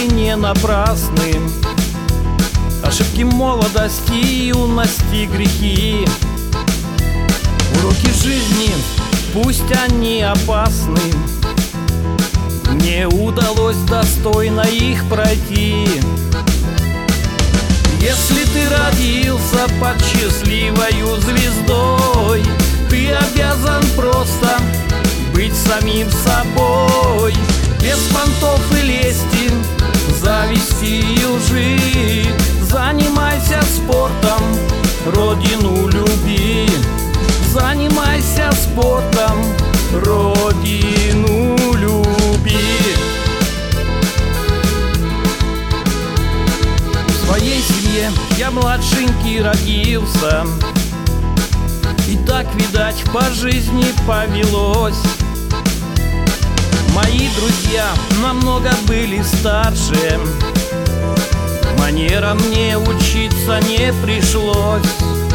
были не напрасны. Ошибки молодости и юности, грехи, уроки жизни, пусть они опасны, мне удалось достойно их пройти. Если ты родился под счастливою звездой, ты обязан просто быть самим собой, без понтов и лести, зависти и лжи. Занимайся спортом, родину люби. Занимайся спортом, родину люби. В своей семье я младшенький родился, и так, видать, по жизни повелось. Мои друзья намного были старше, манерам мне учиться не пришлось.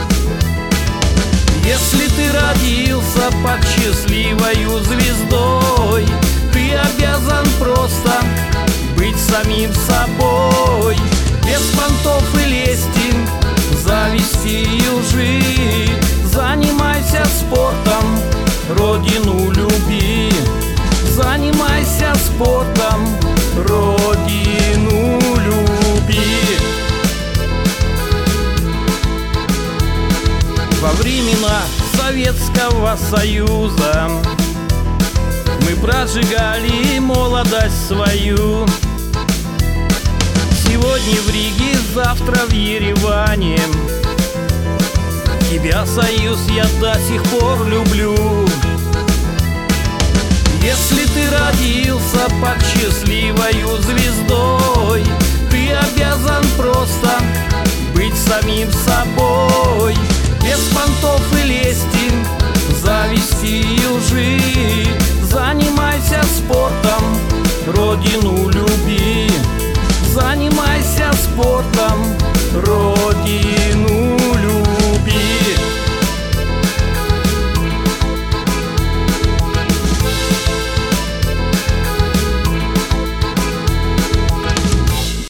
Если ты родился под счастливою звездой, ты обязан просто быть самим собой, без понтов и лести, зависти и лжи. Занимайся спортом, родину люби. Занимайся спортом, родину люби. Во времена Советского Союза мы прожигали молодость свою. Сегодня в Риге, завтра в Ереване. Тебя, Союз, я до сих пор люблю. Если ты родился под счастливою звездой, ты обязан просто быть самим собой, без понтов и лести, зависти и лжи. Занимайся спортом, родину